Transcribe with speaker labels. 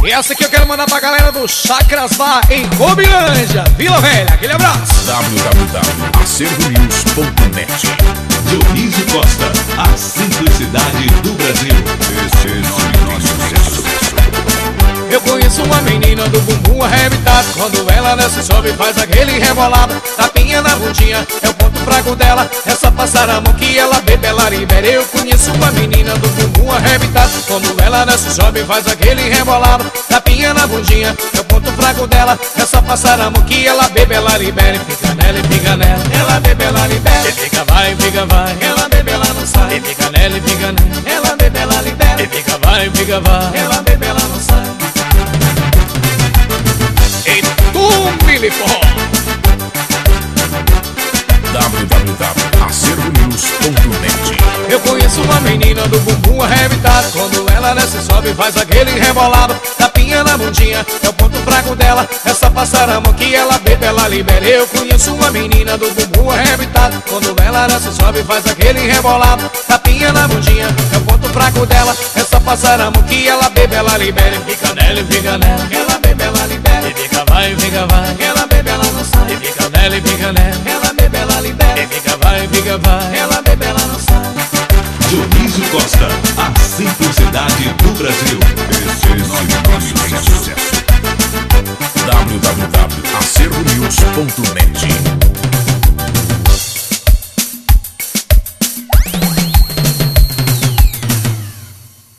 Speaker 1: E essa aqui eu quero mandar pra galera do Chakras Bar em Cobilândia, Vila Velha. Aquele abraço.
Speaker 2: www.acervonews.net.
Speaker 3: Dionísio Costa, a simplicidade do Brasil.
Speaker 2: Esse é nosso sucesso.
Speaker 1: Eu conheço uma menina do bumbum arrebitado. Quando ela desce, sobe, faz aquele rebolado. Tapinha na bundinha, é o ponto fraco dela. Essa passar a mão que ela bebe, ela libera. Eu conheço uma menina do bumbum arrebitado. Quando ela desce, sobe, faz aquele rebolado. Tapinha na bundinha, é o ponto fraco dela. Essa passar a mão que ela bebe, ela libera. E fica nela, e fica nela. Ela bebe, ela libera. E fica vai, ela bebe, ela não sai. E fica nela, e fica nela. Ela bebe, ela libera. E fica vai, ela bebe, ela não sai.
Speaker 2: www.acervonews.net.
Speaker 1: Eu conheço uma menina do bumbum arrebitado. Quando ela desce, sobe, faz aquele rebolado. Tapinha na bundinha, é o ponto fraco dela. Essa passar a mão que ela bebe, ela libera. Eu conheço uma menina do bumbum arrebitado. Quando ela desce, sobe, faz aquele rebolado. Tapinha na bundinha, é o ponto fraco dela. Essa passar a mão que ela bebe, ela libera. E fica nela, e fica nela. Ela bebe, ela libera. E fica vai, ela bebe, ela não sai. E fica nela, e fica nela. Ela bebe, ela libera. E fica vai, ela bebe, ela não sai.
Speaker 3: Dionísio Costa, a simplicidade do Brasil.
Speaker 2: Esse é nosso sucesso. www.acervonews.net.